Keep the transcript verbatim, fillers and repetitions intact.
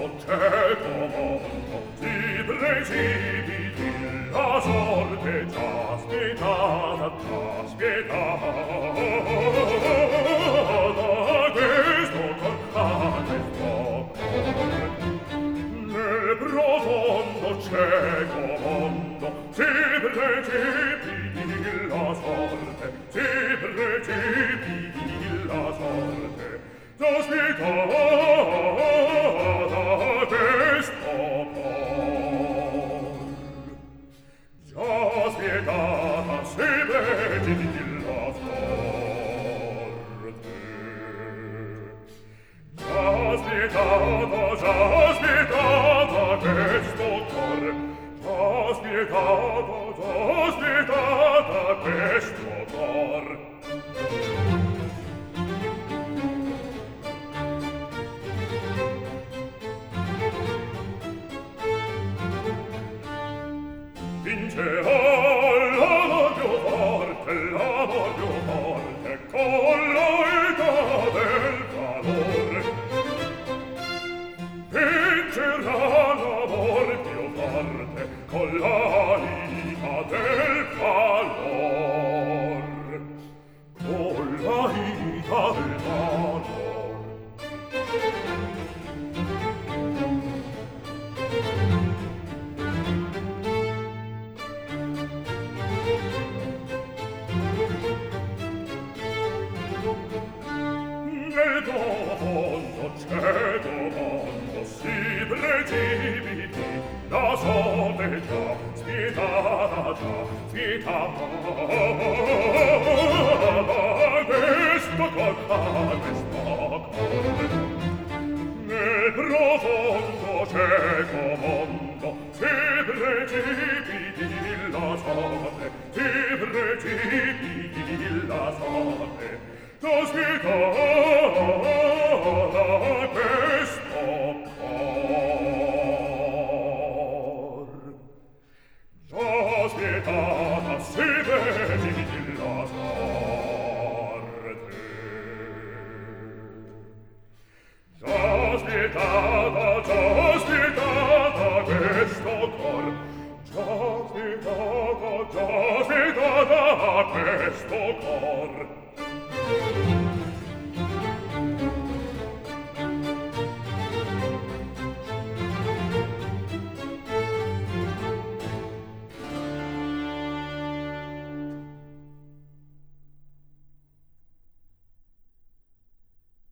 cieco mondo si precipiti la sorte già spietata, già spietata questo corcate fuoco nel profondo cieco mondo si precipiti la sorte, si precipiti la sorte già spietata questo cor già spietata si precipiti la sorte già spietata, già spietata questo cor già spietata, già spietata questo cor vincerà l'amor più forte, l'amor più forte con l'età del valore. Vincerà l'amor più forte con l'età del valor. Con l'età del valor. Nel profondo cieco mondo si precipiti la sorte già spietata, già spietata questo cor, questo cor nel profondo cieco mondo si precipiti la sorte, si precipiti la sorte già spietata questo cor già spietata si precipiti la sorte già spietata, già spietata questo cor già spietata, già spietata questo cor